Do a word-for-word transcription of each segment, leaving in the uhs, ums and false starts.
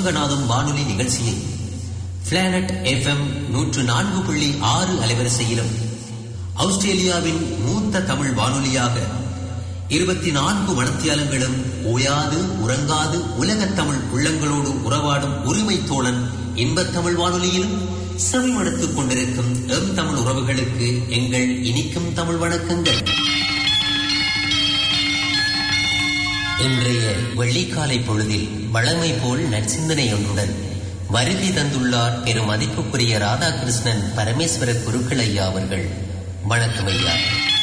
சங்கநாதம் வானொலி நிகழ்ச்சியை planet F M நூற்று நான்கு புள்ளி ஆறு அலைவரிசையிலும் ஆஸ்திரேலியாவின் மூத்த தமிழ் வானொலியாக இருபத்தி நான்கு மணத்தியாலங்களும் ஓயாது உறங்காது உலகத் தமிழ் உள்ளங்களோடு உறவாடும் உரிமை தோழன் இன்பத் தமிழ் வானொலியிலும் செவிமடுத்துக் கொண்டிருக்கும் எம் தமிழ் உறவுகளுக்கு எங்கள் இனிக்கும் தமிழ் வணக்கங்கள். இன்றைய வெள்ளிக்காலை பொழுதில் வழமை போல் நற்சிந்தனை ஒன்றுடன் வருகை தந்துள்ளார் பெரும் மதிப்புக்குரிய ராதாகிருஷ்ணன் பரமேஸ்வர குருக்கள் ஐயா அவர்கள். வணக்கம் ஐயா.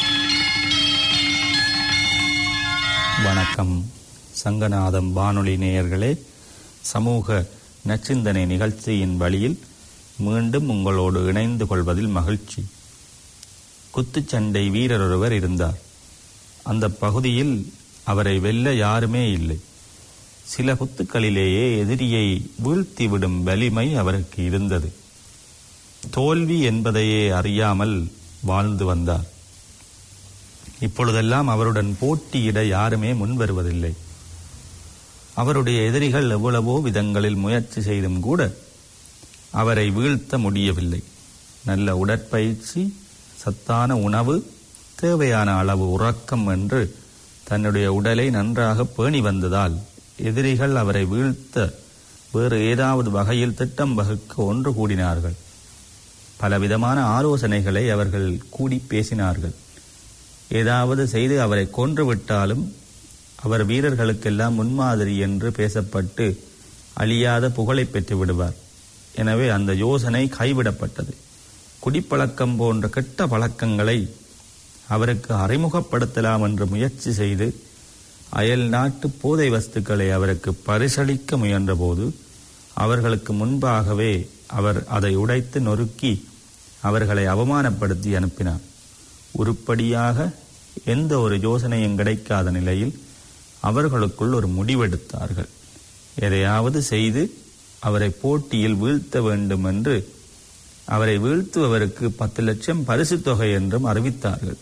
வணக்கம் சங்கநாதம் வானொலி நேயர்களே. சமூக நற்சிந்தனை நிகழ்ச்சியின் வழியில் மீண்டும் உங்களோடு இணைந்து கொள்வதில் மகிழ்ச்சி. குத்துச்சண்டை வீரர் ஒருவர் இருந்தார். அந்த பகுதியில் அவரை வெல்ல யாருமே இல்லை. சில குத்துக்களிலேயே எதிரியை வீழ்த்திவிடும் வலிமை அவருக்கு இருந்தது. தோல்வி என்பதையே அறியாமல் வாழ்ந்து வந்தார். இப்பொழுதெல்லாம் அவருடன் போட்டியிட யாருமே முன்வருவதில்லை. அவருடைய எதிரிகள் எவ்வளவோ விதங்களில் முயற்சி செய்தும் கூட அவரை வீழ்த்த முடியவில்லை. நல்ல உடற்பயிற்சி, சத்தான உணவு, தேவையான அளவு உறக்கம் என்று தன்னுடைய உடலை நன்றாக பேணி வந்ததால் எதிரிகள் அவரை வீழ்த்த வேறு ஏதாவது வகையில் திட்டம் வகுக்க ஒன்று கூடினார்கள். பலவிதமான ஆலோசனைகளை அவர்கள் கூடி பேசினார்கள். ஏதாவது செய்து அவரை கொன்றுவிட்டாலும் அவர் வீரர்களுக்கெல்லாம் முன்மாதிரி என்று பேசப்பட்டு அழியாத புகழை பெற்று விடுவார். எனவே அந்த யோசனை கைவிடப்பட்டது. குடிப்பழக்கம் போன்ற கெட்ட பழக்கங்களை அவருக்கு அறிமுகப்படுத்தலாம் என்று முயற்சி செய்து அயல் நாட்டு போதை வஸ்துக்களை அவருக்கு பரிசளிக்க முயன்றபோது அவர்களுக்கு முன்பாகவே அவர் அதை உடைத்து நொறுக்கி அவர்களை அவமானப்படுத்தி அனுப்பினார். உருப்படியாக எந்த ஒரு யோசனையும் கிடைக்காத நிலையில் அவர்களுக்குள் ஒரு முடிவெடுத்தார்கள். எதையாவது செய்து அவரை போட்டியில் வீழ்த்த வேண்டும் என்று அவரை வீழ்த்துவதற்கு பத்து லட்சம் பரிசு தொகை என்றும் அறிவித்தார்கள்.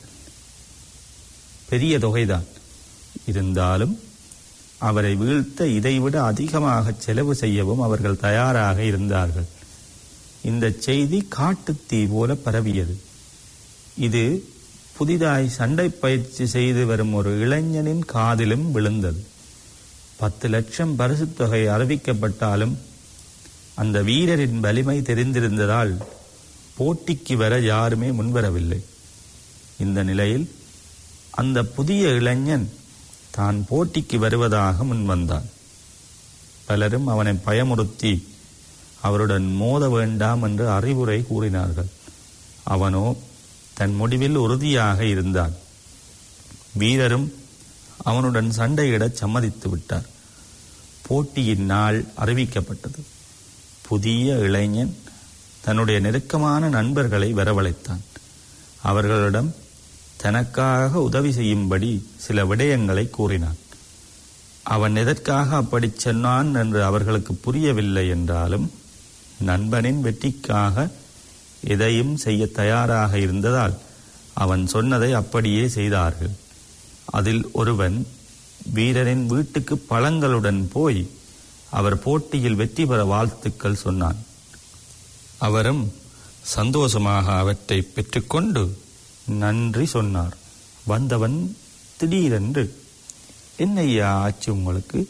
பெரிய தொகைதான். இருந்தாலும் அவரை வீழ்த்த இதைவிட அதிகமாக செலவு செய்யவும் அவர்கள் தயாராக இருந்தார்கள். இந்த செய்தி காட்டுத்தீ போல பரவியது. இது புதிதாய் சண்டை பயிற்சி செய்து வரும் ஒரு இளைஞனின் காதிலும் விழுந்தது. பத்து லட்சம் பரிசு தொகை அறிவிக்கப்பட்டாலும் அந்த வீரரின் வலிமை தெரிந்திருந்ததால் போட்டிக்கு வர யாருமே முன்வரவில்லை. இந்த நிலையில் அந்த புதிய இளைஞன் தான் போட்டிக்கு வருவதாக முன்வந்தான். பலரும் அவனை பயமுறுத்தி அவருடன் மோத வேண்டாம் என்று அறிவுரை கூறினார்கள். அவனோ தன் முடிவில் உறுதியாக இருந்தான். வீரரும் அவனுடன் சண்டையிடச் சம்மதித்து விட்டார். போட்டியின் நாள் அறிவிக்கப்பட்டது. புதிய இளைஞன் தன்னுடைய நெருக்கமான நண்பர்களை வரவழைத்தான். அவர்களிடம் தனக்காக உதவி செய்யும்படி சில விடயங்களை கூறினான். அவன் எதற்காக அப்படி சொன்னான் என்று அவர்களுக்கு புரியவில்லை என்றாலும் நண்பனின் வெற்றிக்காக எதையும் செய்ய தயாராக இருந்ததால் அவன் சொன்னதை அப்படியே செய்தார்கள். அதில் ஒருவன் வீரரின் வீட்டுக்கு பழங்களுடன் போய் அவர் போட்டியில் வெற்றி பெற வாழ்த்துக்கள் சொன்னான். அவரும் சந்தோஷமாக அவற்றை பெற்றுக்கொண்டு நன்றி சொன்னார். வந்தவன் திடீரென்று, என்னையா ஆச்சு உங்களுக்கு?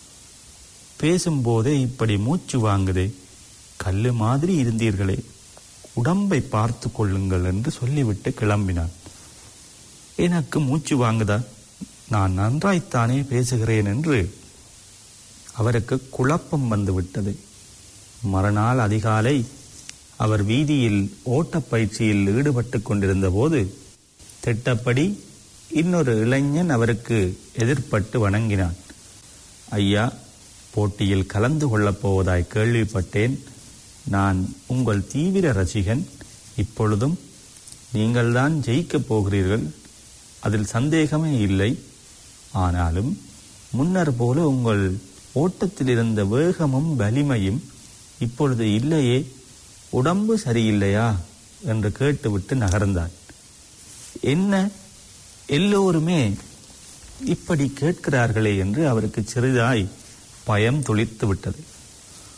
பேசும்போதே இப்படி மூச்சு வாங்குதே, கல்லு மாதிரி இருந்தீர்களே, உடம்பை பார்த்து கொள்ளுங்கள் என்று சொல்லிவிட்டு கிளம்பினான். எனக்கு மூச்சு வாங்குதா? நான் நன்றாய்த்தானே பேசுகிறேன் என்று அவருக்கு குழப்பம் வந்துவிட்டது. மறுநாள் அதிகாலை அவர் வீதியில் ஓட்டப்பயிற்சியில் ஈடுபட்டு கொண்டிருந்த போது திட்டப்படி இன்னொரு இளைஞன் அவருக்கு எதிர்பட்டு வணங்கினான். ஐயா, போட்டியில் கலந்து கொள்ளப் போவதாய் கேள்விப்பட்டேன். நான் உங்கள் தீவிர ரசிகன். இப்பொழுதும் நீங்கள்தான் ஜெயிக்கப் போகிறீர்கள், அதில் சந்தேகமே இல்லை. ஆனாலும் முன்னர் போல உங்கள் ஓட்டத்தில் இருந்த வேகமும் வலிமையும் இப்பொழுது இல்லையே, உடம்பு சரியில்லையா என்று கேட்டுவிட்டு நகர்ந்தான். என்ன, எல்லோருமே இப்படி கேட்கிறார்களே என்று அவருக்கு சிறிதாய் பயம் துளித்து விட்டது.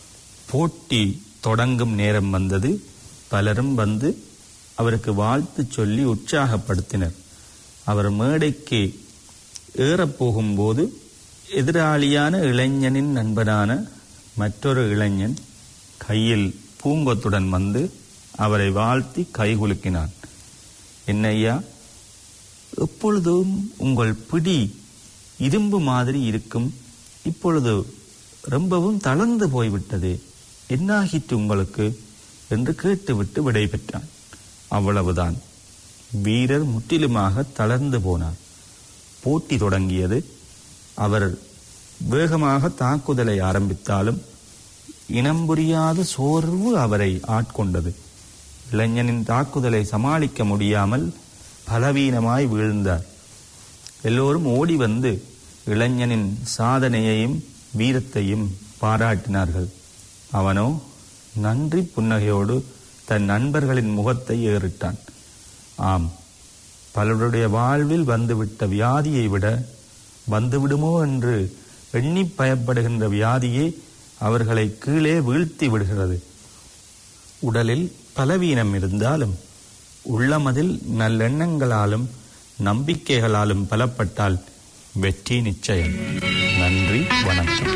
போட்டி தொடங்கும் நேரம் வந்தது. பலரும் வந்து அவருக்கு வாழ்த்து சொல்லி உற்சாகப்படுத்தினர். அவர் மேடைக்கு ஏறப்போகும்போது எதிராளியான இளைஞனின் நண்பனான மற்றொரு இளைஞன் கையில் பூங்கொத்துடன் வந்து அவரை வாழ்த்தி கைகுலுக்கினான். என்னையா, எப்பொழுதும் உங்கள் பிடி இரும்பு மாதிரி இருக்கும், இப்பொழுது ரொம்பவும் தளர்ந்து போய்விட்டது, என்னாகிட்டு உங்களுக்கு என்று கேட்டுவிட்டு விடை பெற்றான். அவ்வளவுதான். வீரர் முற்றிலுமாக தளர்ந்து போனார். போட்டி தொடங்கியது. அவர் வேகமாக தாக்குதலை ஆரம்பித்தாலும் இனம் புரியாத சோர்வு அவரை ஆட்கொண்டது. இளைஞனின் தாக்குதலை சமாளிக்க முடியாமல் பலவீனமாய் வீழ்ந்தார். எல்லோரும் ஓடி வந்து இளைஞனின் சாதனையையும் வீரத்தையும் பாராட்டினார்கள். அவனோ நன்றி புன்னகையோடு தன் நண்பர்களின் முகத்தை ஏறிட்டான். ஆம், பலருடைய வாழ்வில் வந்துவிட்ட வியாதியை விட வந்துவிடுமோ என்று எண்ணி பயப்படுகின்ற வியாதியே அவர்களை கீழே வீழ்த்தி விடுகிறது. உடலில் பலவீனம் இருந்தாலும் உள்ளமதில் நல்லெண்ணங்களாலும் நம்பிக்கைகளாலும் பலப்பட்டால் வெற்றி நிச்சயம். நன்றி, வணக்கம்.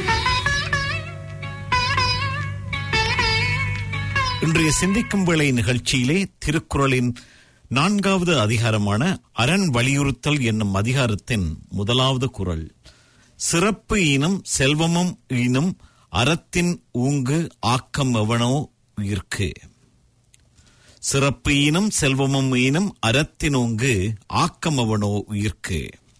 இன்றைய சிந்திக்கும் வேளை நிகழ்ச்சியிலே திருக்குறளின் நான்காவது அதிகாரமான அரண் வலியுறுத்தல் என்னும் அதிகாரத்தின் முதலாவது குறள். சிறப்பு ஈனும் செல்வமும் ஈனும் அறத்தின் ஊங்கு ஆக்கம் எவனோ உயிர்க்கு. சிறப்பு ஈனும் செல்வமும் ஈனும் அறத்தின் ஊங்கு ஆக்கம் எவனோ உயிர்க்கு.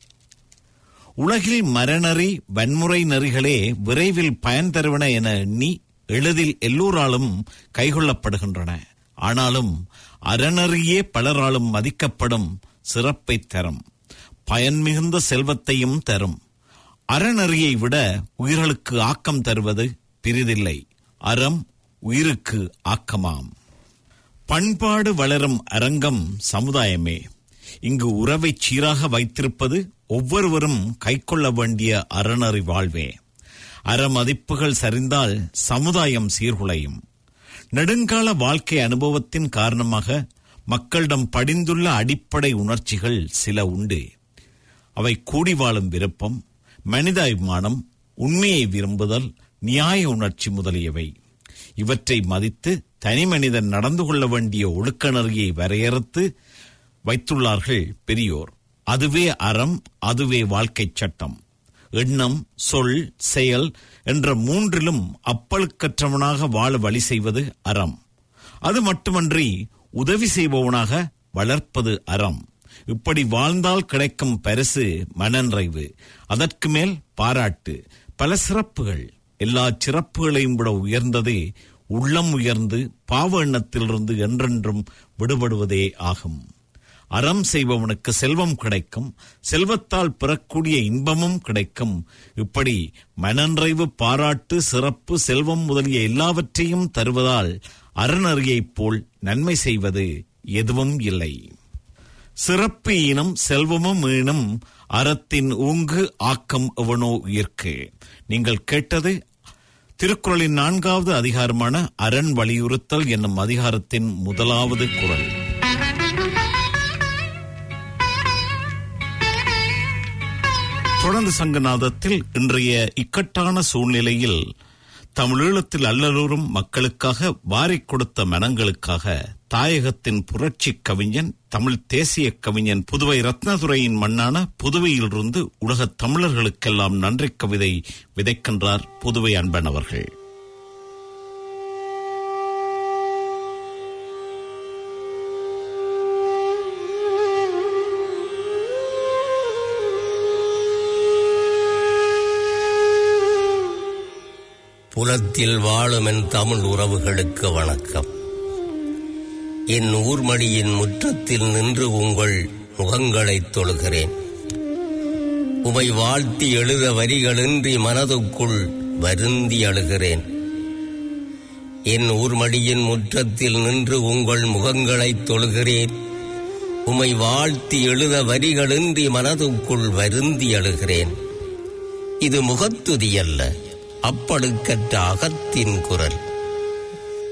உலகில் மரநெறி வன்முறை நெறிகளே விரைவில் பயன் தருவன என எண்ணி எளிதில் எல்லோராலும் கைகொள்ளப்படுகின்றன. ஆனாலும் அறநெறியே பலராலும் மதிக்கப்படும் சிறப்பை தரும், பயன் மிகுந்த செல்வத்தையும் தரும். அறநெறியை விட உயிர்களுக்கு ஆக்கம் தருவது பிரிதில்லை. அறம் உயிருக்கு ஆக்கமாம். பண்பாடு வளரும் அரங்கம் சமுதாயமே. இங்கு உறவை சீராக வைத்திருப்பது ஒவ்வொருவரும் கைக்கொள்ள வேண்டிய அறநெறி வாழ்வே. அறமதிப்புகள் சரிந்தால் சமுதாயம் சீர்குலையும். நெடுங்கால வாழ்க்கை அனுபவத்தின் காரணமாக மக்களிடம் படிந்துள்ள அடிப்படை உணர்ச்சிகள் சில உண்டு. அவை கூடி வாழும் விருப்பம், மனிதாபிமானம், உண்மையை விரும்புதல், நியாய உணர்ச்சி முதலியவை. இவற்றை மதித்து தனி மனிதன் நடந்து கொள்ள வேண்டிய ஒழுக்க நெறியை வரையறுத்து வைத்துள்ளார்கள் பெரியோர். அதுவே அறம், அதுவே வாழ்க்கை சட்டம். எண்ணம், சொல், செயல் என்ற மூன்றிலும் அப்பழுக்கற்றவனாக வாழ வழி செய்வது அறம். அது மட்டுமன்றி உதவி செய்பவனாக வளர்ப்பது அறம். இப்படி வாழ்ந்தால் கிடைக்கும் பரிசு மனநிறைவு, அதற்கு மேல் பாராட்டு, பல சிறப்புகள். எல்லா சிறப்புகளையும் விட உயர்ந்ததே உள்ளம் உயர்ந்து பாவ எண்ணத்திலிருந்து என்றென்றும் விடுபடுவதே ஆகும். அறம் செய்பவனுக்கு செல்வம் கிடைக்கும், செல்வத்தால் பெறக்கூடிய இன்பமும் கிடைக்கும். இப்படி மனநிறைவு, பாராட்டு, சிறப்பு, செல்வம் முதலிய எல்லாவற்றையும் தருவதால் அறநெறியைப் போல் நன்மை செய்வது எதுவும் இல்லை. சிறப்பு ஈனும் செல்வமும் ஈனும் அறத்தின் ஊங்கு ஆக்கம் எவனோ உயிர்க்கு. நீங்கள் கேட்டது திருக்குறளின் நான்காவது அதிகாரமான அரண் வலியுறுத்தல் என்னும் அதிகாரத்தின் முதலாவது குறள். தொடர்ந்து சங்கநாதத்தில் இன்றைய இக்கட்டான சூழ்நிலையில் தமிழீழத்தில் அல்லலூரும் மக்களுக்காக வாரிக் கொடுத்த மனங்களுக்காக தாயகத்தின் புரட்சி கவிஞன், தமிழ் தேசிய கவிஞன், புதுவை ரத்னதுரையின் மண்ணான புதுவையிலிருந்து உலகத் தமிழர்களுக்கெல்லாம் நன்றி கவிதை விதைக்கின்றார் புதுவை அன்பன் அவர்கள். புலத்தில் வாழும் என் தமிழ் உறவுகளுக்கு வணக்கம். என் ஊர்மடியின் முற்றத்தில் நின்று உங்கள் முகங்களைத் தொழுகிறேன். உமை வாழ்த்தி எழுத வரிகளின்றி மனதுக்குள் வருந்தி அழுகிறேன். என் ஊர்மடியின் முற்றத்தில் நின்று உங்கள் முகங்களைத் தொழுகிறேன். உமை வாழ்த்தி எழுத வரிகளின்றி மனதுக்குள் வருந்தி அழுகிறேன். இது முகத்துதியல்ல, அப்பழுக்கற்ற அகத்தின் குரல்.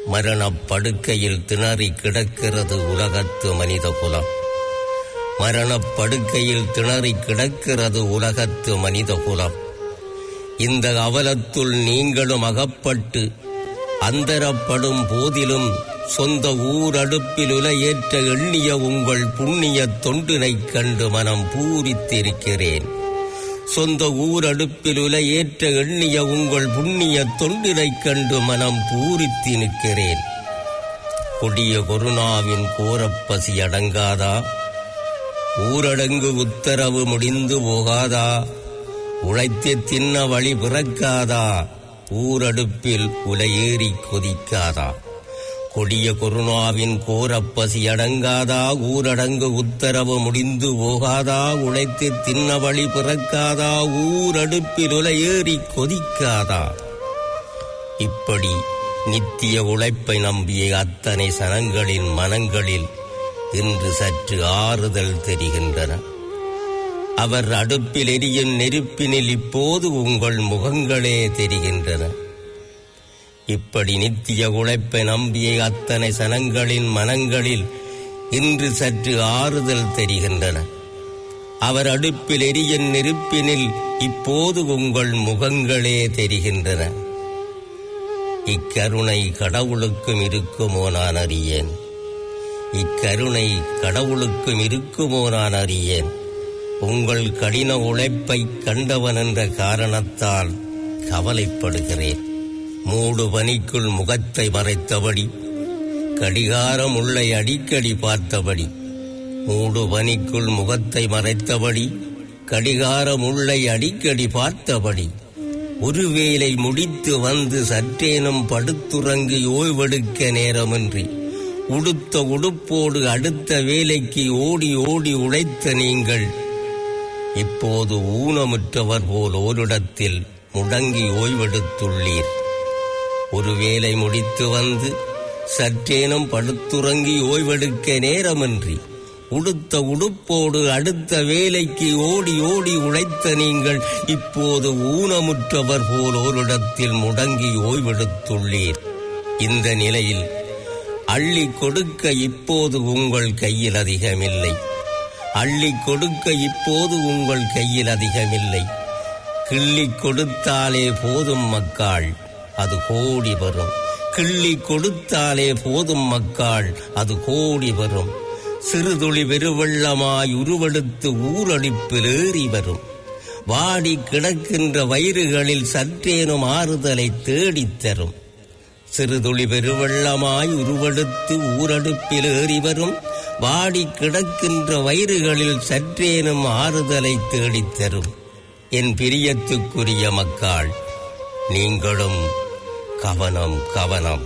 மரணப் படுக்கையில் திணறி கிடக்கிறது உலகத்து மனித குலம். மரணப் படுக்கையில் திணறி கிடக்கிறது உலகத்து மனித குலம். இந்த அவலத்துள் நீங்களும் அகப்பட்டு அந்தரப்படும் போதிலும் சொந்த ஊரடுப்பில் உலையேற்ற எண்ணிய உங்கள் புண்ணிய தொண்டினைக் கண்டு மனம் பூரித்திருக்கிறேன். சொந்த ஊரடுப்பில் உலையேற்ற எண்ணிய உங்கள் புண்ணிய தொண்டினைக் கண்டு மனம் பூரித்து நிற்கிறேன். கொடிய கொரோனாவின் கோரப்பசி அடங்காதா? ஊரடங்கு உத்தரவு முடிந்து போகாதா? உழைத்து தின்ன வழி பிறக்காதா? ஊரடுப்பில் உலையேறி கொதிக்காதா? கொடிய கொரோனாவின் கோரப்பசி அடங்காதா? ஊரடங்கு உத்தரவு முடிந்து போகாதா? உழைத்து தின்ன வழி பிறக்காதா? ஊரடுப்பில் உலையேறி கொதிக்காதா? இப்படி நித்திய உழைப்பை நம்பிய அத்தனை சனங்களின் மனங்களில் இன்று சற்று ஆறுதல் தெரிகின்றன. அவர் அடுப்பில் எரியும் நெருப்பினில் இப்போது உங்கள் முகங்களே தெரிகின்றன. இப்படி நித்திய உழைப்பை நம்பிய அத்தனை சனங்களின் மனங்களில் இன்று சற்று ஆறுதல் தெரிகின்றன. அவர் அடுப்பில் எரியும் நெருப்பினில் இப்போது உங்கள் முகங்களே தெரிகின்றன. இக்கருணை கடவுளுக்கும் இருக்குமோ நான் அறியேன். இக்கருணை கடவுளுக்கும் இருக்குமோ நான் அறியேன். உங்கள் கடின உழைப்பை கண்டவன் என்ற காரணத்தால் கவலைப்படுகிறேன். மூடு பனிக்குள் முகத்தை மறைத்தபடி, கடிகாரம் உள்ளே அடிக்கடி பார்த்தபடி, மூடு பனிக்குள் முகத்தை மறைத்தபடி, கடிகாரம் உள்ளே அடிக்கடி பார்த்தபடி, ஒருவேளை முடித்து வந்து சற்றேனும் படுத்துறங்கி ஓய்வெடுக்க நேரமின்றி உடுத்த உடுப்போடு அடுத்த வேலைக்கு ஓடி ஓடி உழைத்த நீங்கள் இப்போது ஊனமுற்றவர் போல் ஓரிடத்தில் முடங்கி ஓய்வெடுத்துள்ளீர். ஒரு வேலை முடித்து வந்து சற்றேனும் படுத்துறங்கி ஓய்வெடுக்க நேரமின்றி உடுத்த உடுப்போடு அடுத்த வேலைக்கு ஓடி ஓடி உழைத்த நீங்கள் இப்போது ஊனமுற்றவர் போல் ஓரிடத்தில் முடங்கி ஓய்வெடுத்துள்ளீர். இந்த நிலையில் அள்ளி கொடுக்க இப்போது உங்கள் கையில் அதிகமில்லை. அள்ளி கொடுக்க இப்போது உங்கள் கையில் அதிகமில்லை. கிள்ளி கொடுத்தாலே போதும் மக்காள், அது கோடி வரும். கிள்ளி கொடுத்தாலே போதும் மக்காள், அது கோடி வரும். சிறுதுளி பெருவெள்ளமாய் உருவெடுத்து ஊரடிப்பில் ஏறி வரும். வாடி கிடக்கின்ற வயிறுகளில் சற்றேனும் ஆறுதலை தேடித் தரும். சிறுதுளி பெருவெள்ளமாய் உருவெடுத்து ஊரடுப்பில் ஏறி வரும். வாடி கிடக்கின்ற வயிறுகளில் சற்றேனும் ஆறுதலை தேடித் தரும். என் பிரியத்துக்குரிய மக்காள், நீங்களும் கவனம் கவனம்.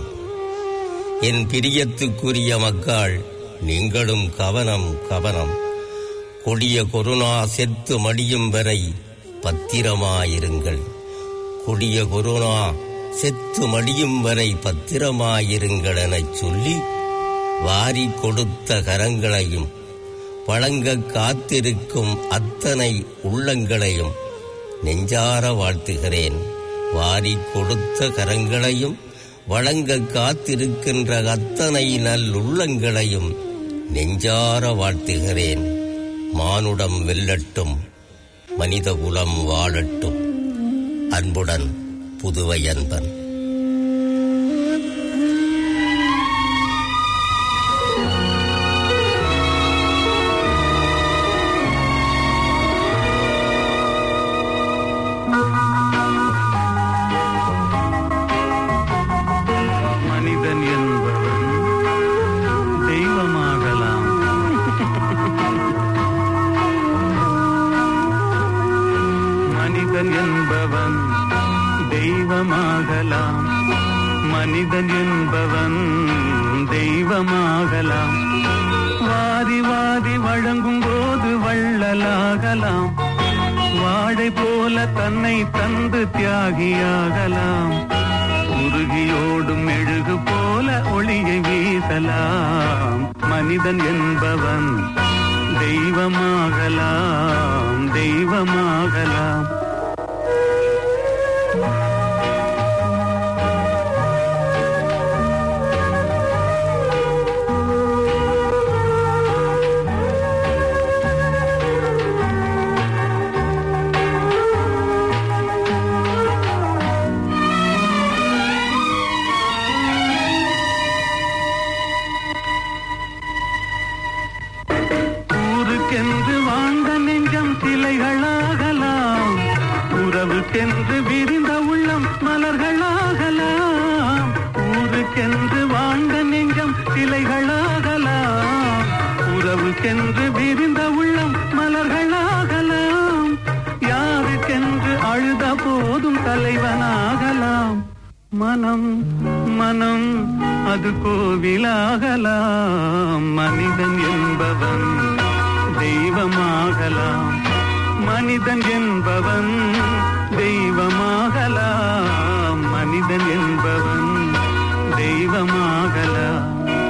என் பிரியத்துக்குரிய மக்காள், நீங்களும் கவனம் கவனம். கொடிய கொரோனா செத்து மடியும் வரை பத்திரமாயிருங்கள். கொடிய கொரோனா செத்து மடியும் வரை பத்திரமாயிருங்கள் எனச் சொல்லி வாரி கொடுத்த கரங்களையும் வழங்க காத்திருக்கும் அத்தனை உள்ளங்களையும் நெஞ்சார வாழ்த்துகிறேன். வாரி கொடுத்த கரங்களையும் வழங்க காத்திருக்கின்ற அத்தனை நல்லுள்ளங்களையும் நெஞ்சார வாழ்த்துகிறேன். மானுடம் வெல்லட்டும், மனிதகுலம் வாழட்டும். அன்புடன் புதுவை அன்பன். மனிதன் என்பவன் தெய்வமாகலாம். மனிதன் என்பவன் தெய்வமாகலாம். மனிதன் என்பவன் தெய்வமாகலாம். வாரி வாரி வழங்கும் போது வள்ளலாகலாம். வாடை போல தன்னை தந்து தியாகியாகலாம். உருகியோடும் மெழுகு போல ஒளியை வீசலாம். மனிதன் என்பவன் தெய்வமாகலாம், தெய்வமாகலாம். ஊருக்கென்று விரிந்த உள்ளம் மலர்களாகலாம், ஊருக்கென்று வாழ்ந்த நெஞ்சம் சிலைகளாகலாம். உறவுக்கென்று விரிந்த உள்ளம் மலர்களாகலாம், யாருக்கென்று அழுத போதும் தலைவனாகலாம். மனம் மனம் அது கோவிலாகலாம், மனிதன் என்பவன் தெய்வமாகலாம். மனிதன் என்பவன் தெய்வமாகலாம், மனிதன் என்பவன் தெய்வமாகலாம்.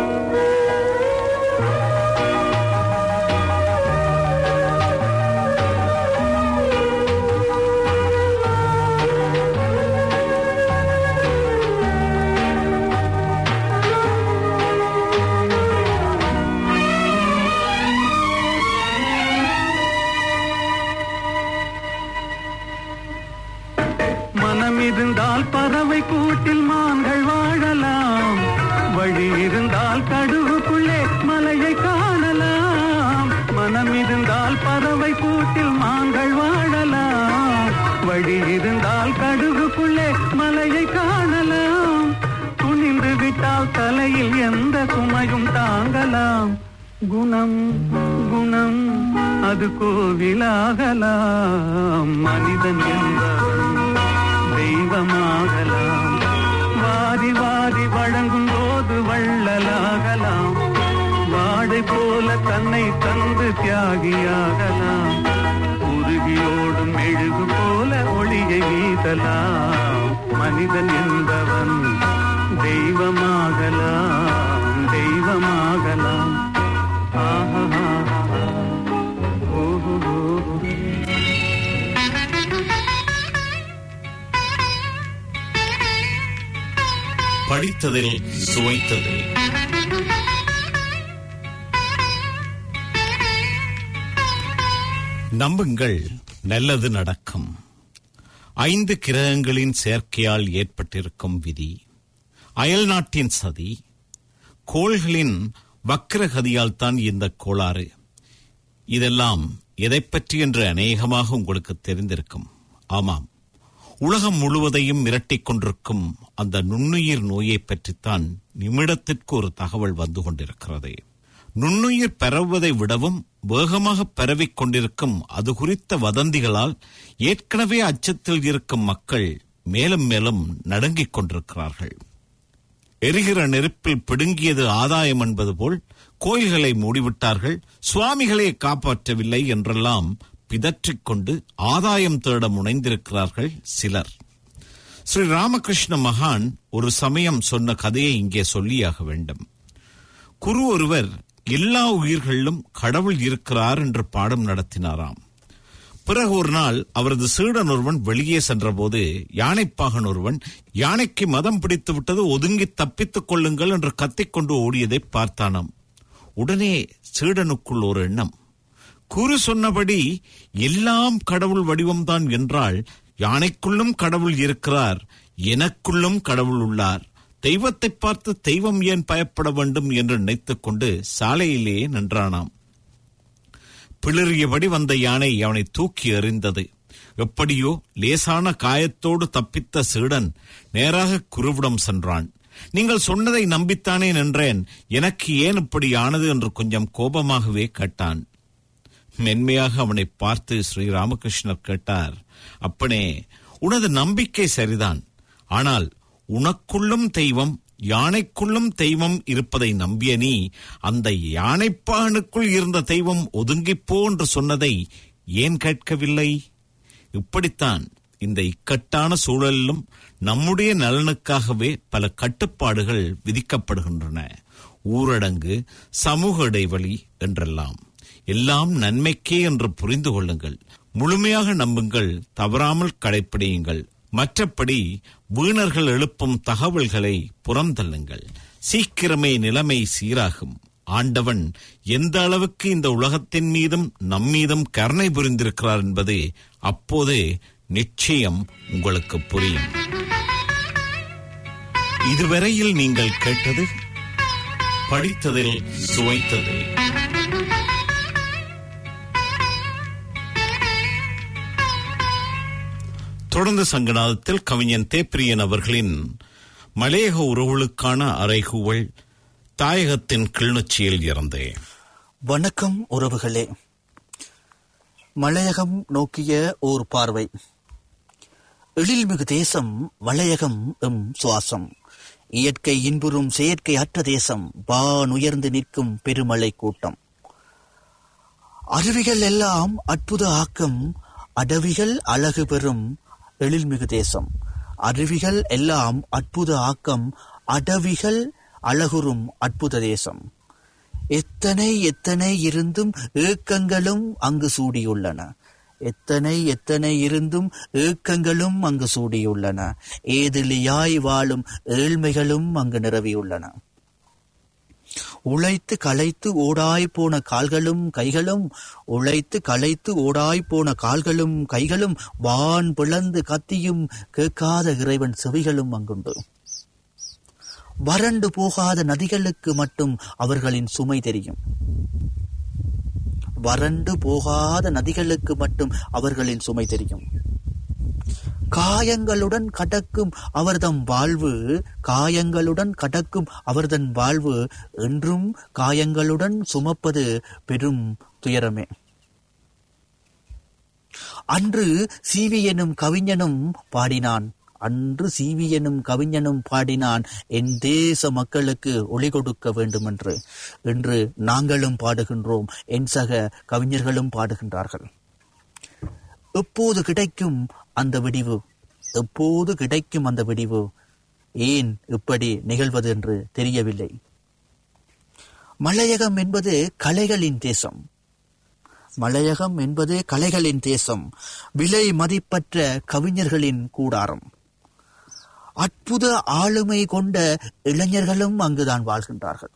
இருந்தால் பறவை கூட்டில் மான்கள் வாழலாம், வழி இருந்தால் கடுவுக்குள்ளே மலையை காணலாம். மனம் இருந்தால் பறவை கூட்டில் மான்கள் வாழலாம், வழி இருந்தால் கடுவுக்குள்ளே மலையை காணலாம். துணிந்து விட்டால் தலையில் எந்த சுமையும் தாங்கலாம். குணம் குணம் அது கோவிலாகலாம், மனிதன் என்பவன் தெய்வமாகலாம். வாரி வாரி வழங்கும் போது வள்ளலாகலாம், வாடை போல தன்னை தந்து தியாகியாகலாம். உருகியோடும் மெழுகு போல ஒளியை வீசலாம், மனிதன் என்பவன் தெய்வமாகலாம், தெய்வமாகலாம். ஆஹா ஓஹோ. படித்ததில் சுவைத்தது. நம்புங்கள், நல்லது நடக்கும். ஐந்து கிரகங்களின் சேர்க்கையால் ஏற்பட்டிருக்கும் விதி, அயல் நாட்டின் சதி, கோள்களின் வக்ரகதியால் தான் இந்த கோளாறு. இதெல்லாம் எதை பற்றி என்று அநேகமாக உங்களுக்கு தெரிந்திருக்கும். ஆமாம், உலகம் முழுவதையும் மிரட்டிக் கொண்டிருக்கும் அந்த நுண்ணுயிர் நோயை பற்றித்தான் நிமிடத்திற்கு ஒரு தகவல் வந்து கொண்டிருக்கிறது. நுண்ணுயிர் பரவுவதை விடவும் வேகமாக பரவிக் கொண்டிருக்கும் அது குறித்த வதந்திகளால் ஏற்கனவே அச்சத்தில் இருக்கும் மக்கள் மேலும் மேலும் நடுங்கிக் கொண்டிருக்கிறார்கள். எரிகிற நெருப்பில் பிடுங்கியது ஆதாயம் என்பது போல் கோயில்களை மூடிவிட்டார்கள், சுவாமிகளை காப்பாற்றவில்லை என்றெல்லாம் பிதற்றிக் கொண்டு ஆதாயம் தேட முனைந்திருக்கிறார்கள் சிலர். ஸ்ரீ ராமகிருஷ்ண மகான் ஒரு சமயம் சொன்ன கதையை இங்கே சொல்லியாக வேண்டும். குரு ஒருவர் எல்லா உயிர்களிலும் கடவுள் இருக்கிறார் என்று பாடம் நடத்தினாராம். பிறகு ஒரு நாள் அவரது சீடன் ஒருவன் வெளியே சென்றபோது யானைப்பாகன் ஒருவன், யானைக்கு மதம் பிடித்து விட்டது, ஒதுங்கி தப்பித்துக் கொள்ளுங்கள் என்று கத்திக்கொண்டு ஓடியதை பார்த்தானாம். உடனே சீடனுக்குள் ஒரு எண்ணம், குரு சொன்னபடி எல்லாம் கடவுள் வடிவம்தான் என்றால் யானைக்குள்ளும் கடவுள் இருக்கிறார், எனக்குள்ளும் கடவுள் உள்ளார், தெய்வத்தை பார்த்து தெய்வம் ஏன் பயப்பட வேண்டும் என்று நினைத்துக் கொண்டு சாலையிலேயே நின்றானாம். பிளறியபடி வந்த யானை அவனை தூக்கி எறிந்தது. எப்படியோ லேசான காயத்தோடு தப்பித்த சீடன் நேராக குருவிடம் சென்றான். நீங்கள் சொன்னதை நம்பித்தானே நின்றேன், எனக்கு ஏன் இப்படி ஆனது என்று கொஞ்சம் கோபமாகவே கேட்டான். மென்மையாக அவனை பார்த்து ஸ்ரீ ராமகிருஷ்ணர் கேட்டார், அப்பனே, உனது நம்பிக்கை சரிதான், ஆனால் உனக்குள்ளும் தெய்வம் யானைக்குள்ளும் தெய்வம் இருப்பதை நம்பிய நீ அந்த யானைப்பாகனுக்குள் இருந்த தெய்வம் ஒதுங்கிப்போ என்று சொன்னதை ஏன் கேட்கவில்லை? இப்படித்தான் இந்த இக்கட்டான சூழலிலும் நம்முடைய நலனுக்காகவே பல கட்டுப்பாடுகள் விதிக்கப்படுகின்றன. ஊரடங்கு, சமூக இடைவெளி என்றெல்லாம் எல்லாம் நன்மைக்கே என்று புரிந்து கொள்ளுங்கள். முழுமையாக நம்புங்கள், தவறாமல் கடைப்பிடியுங்கள். மற்றபடி வீணர்கள் எழுப்பும் தகவல்களை புறந்தள்ளுங்கள். சீக்கிரமே நிலைமை சீராகும். ஆண்டவன் எந்த அளவுக்கு இந்த உலகத்தின் மீதும் நம்மீதும் கருணை புரிந்திருக்கிறார் என்பது அப்போது நிச்சயம் உங்களுக்கு புரியும். இதுவரையில் நீங்கள் கேட்டது படித்ததில் சுவைத்தது. தொடர்ந்து சங்கநாதத்தில் கவிஞன் தேப்பிரியன் அவர்களின் மலையக உறவுகளுக்கான அறைகூவல் தாயகத்தின் கிளிநொச்சியில் இறந்தே. வணக்கம் உறவுகளே. மலையகம் நோக்கிய ஓர் பார்வை. எழில்மிகு தேசம் மலையகம் எம் சுவாசம். இயற்கை இன்புறும் செயற்கை அற்ற தேசம். வான் உயர்ந்து நிற்கும் பெருமழை கூட்டம். அருவிகள் எல்லாம் அற்புத ஆக்கம். அடவிகள் அழகு பெறும் எழில்மிகு தேசம். அருவிகள் எல்லாம் அற்புத ஆக்கம். அடவிகள் அழகுறும் அற்புத தேசம். எத்தனை எத்தனை இருந்தும் ஏக்கங்களும் அங்கு சூடியுள்ளன. எத்தனை எத்தனை இருந்தும் ஏக்கங்களும் அங்கு சூடியுள்ளன. ஏதிலியாய் வாழும் ஏழ்மைகளும் அங்கு நிரவியுள்ளன. உழைத்து களைத்து ஓடாய் போன கால்களும் கைகளும் உழைத்து களைத்து ஓடாய் போன கால்களும் கைகளும் வான் பிளந்து கத்தியும் கேட்காத இறைவன் செவிகளும் அங்குண்டு. வறண்டு போகாத நதிகளுக்கு மட்டும் அவர்களின் சுமை தெரியும். வறண்டு போகாத நதிகளுக்கு மட்டும் அவர்களின் சுமை தெரியும். காயங்களுடன் கடக்கும் அவர்தம் வாழ்வு. காயங்களுடன் கடக்கும் அவர்தன் வாழ்வு. என்றும் காயங்களுடன் சுமப்பது பெரும் துயரமே. அன்று சீவி எனும் கவிஞனும் பாடினான். அன்று சீவி எனும் கவிஞனும் பாடினான், என் தேச மக்களுக்கு ஒளி கொடுக்க வேண்டும் என்று. இன்று நாங்களும் பாடுகின்றோம், என் சக கவிஞர்களும் பாடுகின்றார்கள். எப்போது கிடைக்கும் அந்த விடிவு? எப்போது கிடைக்கும் அந்த விடிவு? ஏன் இப்படி நிகழ்வது என்று தெரியவில்லை. மலையகம் என்பது கலைகளின் தேசம். மலையகம் என்பது கலைகளின் தேசம். விலை மதிப்பற்ற கவிஞர்களின் கூடாரம். அற்புத ஆளுமை கொண்ட இளைஞர்களும் அங்குதான் வாழ்கின்றார்கள்.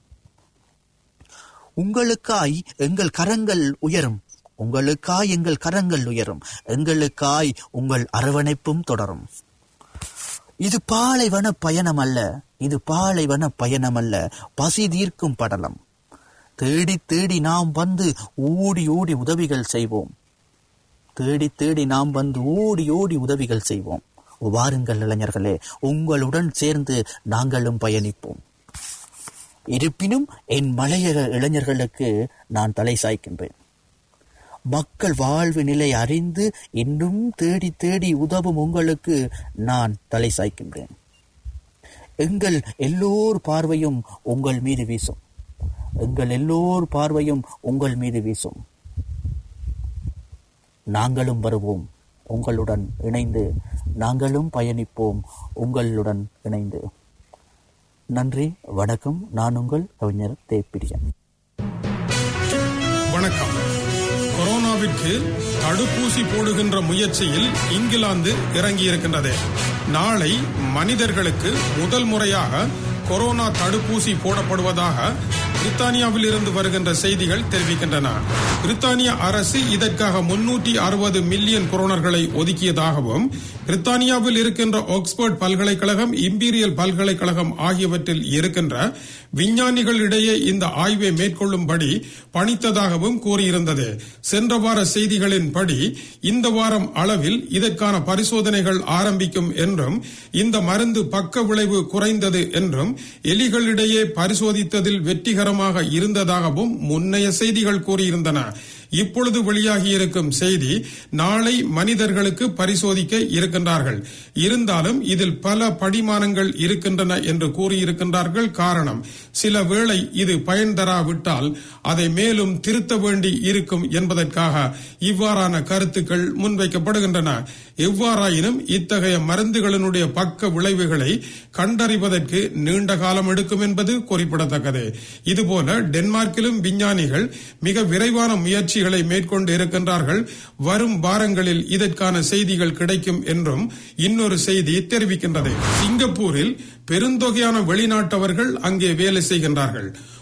உங்களுக்காய் எங்கள் கரங்கள் உயரும். உங்களுக்காய் எங்கள் கரங்கள் உயரும். எங்களுக்காய் உங்கள் அரவணைப்பும் தொடரும். இது பாலைவன பயணம் அல்ல. இது பாலைவன பயணம் அல்ல. பசி தீர்க்கும் படலம். தேடி தேடி நாம் வந்து ஓடி ஓடி உதவிகள் செய்வோம். தேடி தேடி நாம் வந்து ஓடி ஓடி உதவிகள் செய்வோம். வாருங்கள் இளைஞர்களே, உங்களுடன் சேர்ந்து நாங்களும் பயணிப்போம். இருப்பினும் என் மலையக இளைஞர்களுக்கு நான் தலை சாய்க்கின்றேன். மக்கள் வாழ்வு நிலை அறிந்து இன்னும் தேடி தேடி உதவும் உங்களுக்கு நான் தலை சாய்க்கின்றேன். எங்கள் எல்லோர் பார்வையும் உங்கள் மீது வீசும். எங்கள் எல்லோர் பார்வையும் உங்கள் மீது வீசும். நாங்களும் வருவோம் உங்களுடன் இணைந்து. நாங்களும் பயணிப்போம் உங்களுடன் இணைந்து. நன்றி, வணக்கம். நான் உங்கள் கவிஞர் தேப்பிரியன். வணக்கம். கொரோனாவிற்கு தடுப்பூசி போடுகின்ற முயற்சியில் இங்கிலாந்து இறங்கியிருக்கின்றது. நாளை மனிதர்களுக்கு முதல் முறையாக கொரோனா தடுப்பூசி போடப்படுவதாக பிரித்தானியாவில் இருந்து வருகின்ற செய்திகள் தெரிவிக்கின்றன. பிரித்தானிய அரசு இதற்காக முன்னூற்றி அறுபது மில்லியன் கொரோனர்களை ஒதுக்கியதாகவும் பிரித்தானியாவில் இருக்கின்ற ஆக்ஸ்போர்ட் பல்கலைக்கழகம், இம்பீரியல் பல்கலைக்கழகம் ஆகியவற்றில் இருக்கின்ற விஞ்ஞானிகளிடையே இந்த ஆய்வை மேற்கொள்ளும்படி பணித்ததாகவும் கூறியிருந்தது. சென்ற வார செய்திகளின்படி இந்த வாரம் அளவில் இதற்கான பரிசோதனைகள் ஆரம்பிக்கும் என்றும், இந்த மருந்து பக்க விளைவு குறைந்தது என்றும், எலிகளிடையே பரிசோதித்ததில் வெற்றிகரமாக இருந்ததாகவும் முன்னைய செய்திகள் கூறியிருந்தன. இப்பொழுது வெளியாகியிருக்கும் செய்தி நாளை மனிதர்களுக்கு பரிசோதிக்க இருக்கின்றார்கள். இருந்தாலும் இதில் பல படிமானங்கள் இருக்கின்றன என்று கூறியிருக்கின்றார்கள். காரணம், சில வேளை இது பயன் தராவிட்டால் அதை மேலும் திருத்த வேண்டி இருக்கும் என்பதற்காக இவ்வாறான கருத்துக்கள் முன்வைக்கப்படுகின்றன. எவ்வாறாயினும் இத்தகைய மருந்துகளினுடைய பக்க விளைவுகளை கண்டறிவதற்கு நீண்ட காலம் எடுக்கும் என்பது குறிப்பிடத்தக்கது. இதுபோல டென்மார்க்கிலும் விஞ்ஞானிகள் மிக விரைவான முயற்சிகளை மேற்கொண்டு இருக்கின்றார்கள். வரும் வாரங்களில் இதற்கான செய்திகள் கிடைக்கும் என்றும் இன்னொரு செய்தி தெரிவிக்கின்றது. சிங்கப்பூரில் பெருந்தொகையான வெளிநாட்டவர்கள் அங்கே வேலை செய்கின்றார்கள்.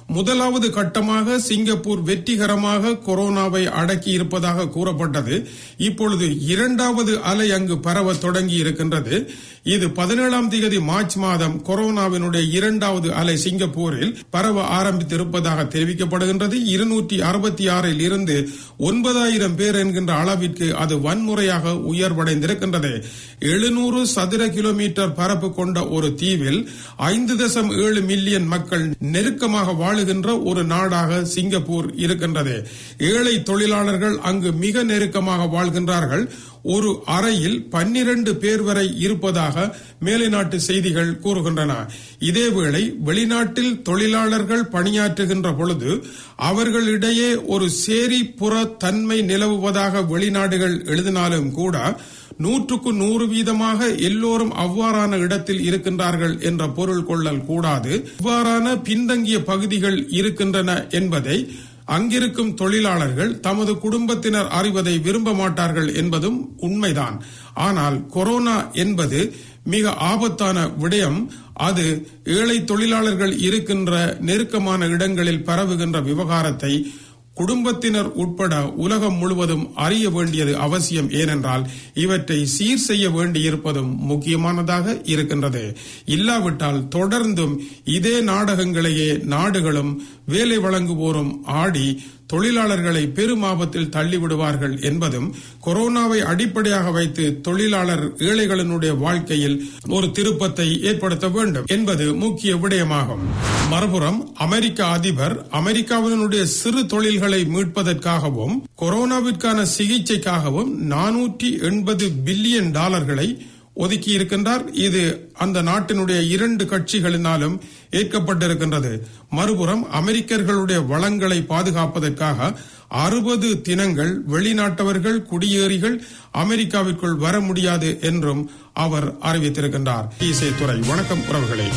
முதலாவது கட்டமாக சிங்கப்பூர் வெற்றிகரமாக கொரோனாவை அடக்கி இருப்பதாக கூறப்பட்டது. இப்பொழுது இரண்டாவது அலை அங்கு பரவ தொடங்கி இருக்கின்றது. இது பதினேழாம் தேதி மார்ச் மாதம் கொரோனாவினுடைய இரண்டாவது அலை சிங்கப்பூரில் பரவ ஆரம்பித்திருப்பதாக தெரிவிக்கப்படுகின்றது. இருநூற்றி அறுபத்தி ஆறில் இருந்து ஒன்பதாயிரம் பேர் என்கின்ற அளவிற்கு அது வன்முறையாக உயர்வடைந்திருக்கின்றது. எழுநூறு சதுர கிலோமீட்டர் பரப்பு கொண்ட ஒரு தீவில் ஐந்து தசம் ஏழு மில்லியன் மக்கள் நெருக்கமாக வாழுகின்ற ஒரு நாடாக சிங்கப்பூர் இருக்கின்றது. ஏழை தொழிலாளர்கள் அங்கு மிக நெருக்கமாக வாழ்கின்றார்கள். ஒரு அறையில் பன்னிரண்டு பேர் வரை இருப்பதாக மேலை நாட்டு செய்திகள் கூறுகின்றன. இதேவேளை வெளிநாட்டில் தொழிலாளர்கள் பணியாற்றுகின்ற பொழுது அவர்களிடையே ஒரு சேரிப்புற தன்மை நிலவுவதாக வெளிநாடுகள் எழுதினாலும் கூட நூற்றுக்கு நூறு வீதமாக எல்லோரும் அவ்வாறான இடத்தில் இருக்கின்றார்கள் என்ற பொருள் கொள்ளல் கூடாது. இவ்வாறான பின்தங்கிய பகுதிகள் இருக்கின்றன என்பதை அங்கிருக்கும் தொழிலாளர்கள் தமது குடும்பத்தினர் அறிவதை விரும்ப மாட்டார்கள் என்பதும் உண்மைதான். ஆனால் கொரோனா என்பது மிக ஆபத்தான விடயம். அது ஏழை தொழிலாளர்கள் இருக்கின்ற நெருக்கமான இடங்களில் பரவுகின்ற விவகாரத்தை குடும்பத்தினர் உட்பட உலகம் முழுவதும் அறிய வேண்டியது அவசியம். ஏனென்றால் இவற்றை சீர் செய்ய வேண்டியிருப்பதும் முக்கியமானதாக இருக்கின்றது. இல்லாவிட்டால் தொடர்ந்தும் இதே நாடகங்களையே நாடுகளும் வேலை வழங்குவோரும் ஆடி தொழிலாளர்களை பெரும் ஆபத்தில் தள்ளிவிடுவார்கள் என்பதும் கொரோனாவை அடிப்படையாக வைத்து தொழிலாளர் ஏழைகளினுடைய வாழ்க்கையில் ஒரு திருப்பத்தை ஏற்படுத்த வேண்டும் என்பது முக்கிய விடயமாகும். மறுபுறம் அமெரிக்க அதிபர் அமெரிக்காவினுடைய சிறு தொழில்களை மீட்பதற்காகவும் கொரோனாவிற்கான சிகிச்சைக்காகவும் நானூற்றி எண்பது பில்லியன் டாலர்களை ஒதுக்கி இருக்கின்றார். இது அந்த நாட்டினுடைய இரண்டு கட்சிகளினாலும் ஏற்கப்பட்டிருக்கின்றது. மறுபுறம் அமெரிக்கர்களுடைய வளங்களை பாதுகாப்பதற்காக அறுபது தினங்கள் வெளிநாட்டவர்கள் குடியேறிகள் அமெரிக்காவிற்குள் வர முடியாது என்றும் அவர் அறிவித்திருக்கின்றார். துறை வணக்கம் உறவுகளே.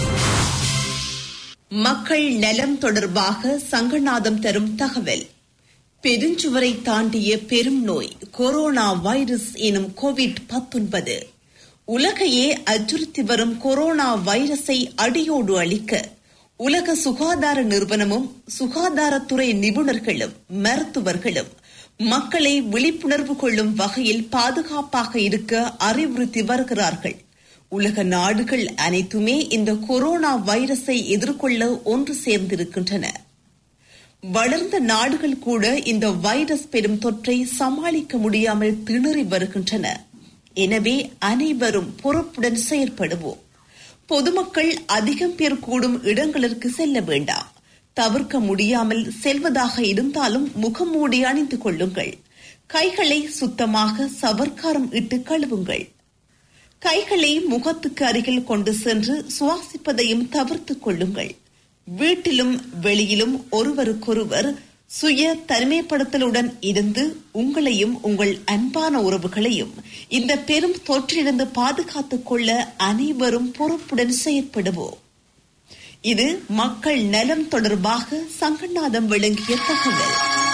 மக்கள் நலம் தொடர்பாக சங்கநாதம் தரும் தகவல். பெருஞ்சுவரை தாண்டிய பெரும் நோய் கொரோனா வைரஸ் எனும் கோவிட் பத்தொன்பது. உலகையே அச்சுறுத்தி வரும் கொரோனா வைரஸை அடியோடு அழிக்க உலக சுகாதார நிறுவனமும் சுகாதாரத்துறை நிபுணர்களும் மருத்துவர்களும் மக்களை விழிப்புணர்வு கொள்ளும் வகையில் பாதுகாப்பாக இருக்க அறிவுறுத்தி வருகிறார்கள். உலக நாடுகள் அனைத்துமே இந்த கொரோனா வைரஸை எதிர்கொள்ள ஒன்று சேர்ந்திருக்கின்றன. வளர்ந்த நாடுகள் கூட இந்த வைரஸ் பெரும் தொற்றை சமாளிக்க முடியாமல் திணறி வருகின்றன. எனவே அனைவரும் பொறுப்புடன் செயற்படுவோம். பொதுமக்கள் அதிகம் பேர் கூடும் இடங்களுக்கு செல்ல வேண்டாம். தவிர்க்க முடியாமல் செல்வதாக இருந்தாலும் முகமூடி அணிந்து கொள்ளுங்கள். கைகளை சுத்தமாக சவர்க்காரம் இட்டு கழுவுங்கள். கைகளை முகத்துக்கு அருகில் கொண்டு சென்று சுவாசிப்பதையும் தவிர்த்துக் கொள்ளுங்கள். வீட்டிலும் வெளியிலும் ஒருவருக்கொருவர் சுய தனிமைப்படுத்தலுடன் இருந்து உங்களையும் உங்கள் அன்பான உறவுகளையும் இந்த பெரும் தொற்றிலிருந்து பாதுகாத்துக் கொள்ள அனைவரும் பொறுப்புடன் செயற்படுவோம். இது மக்கள் நலம் தொடர்பாக சங்கநாதம் வழங்கிய தகவல்.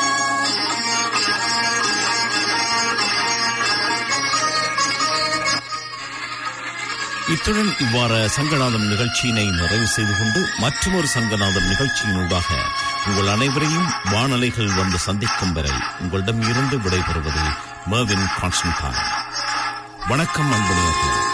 இத்துடன் இவ்வாறு சங்கநாதம் நிகழ்ச்சியினை நிறைவு செய்து கொண்டு மற்றொரு சங்கநாதம் நிகழ்ச்சியினூடாக உங்கள் அனைவரையும் வானலைகள் வந்து சந்திக்கும் வரை உங்களிடம் இருந்து விடைபெறுவது மர்வின் கான்ஸ்டன்டைன். வணக்கம் அன்பர்களே.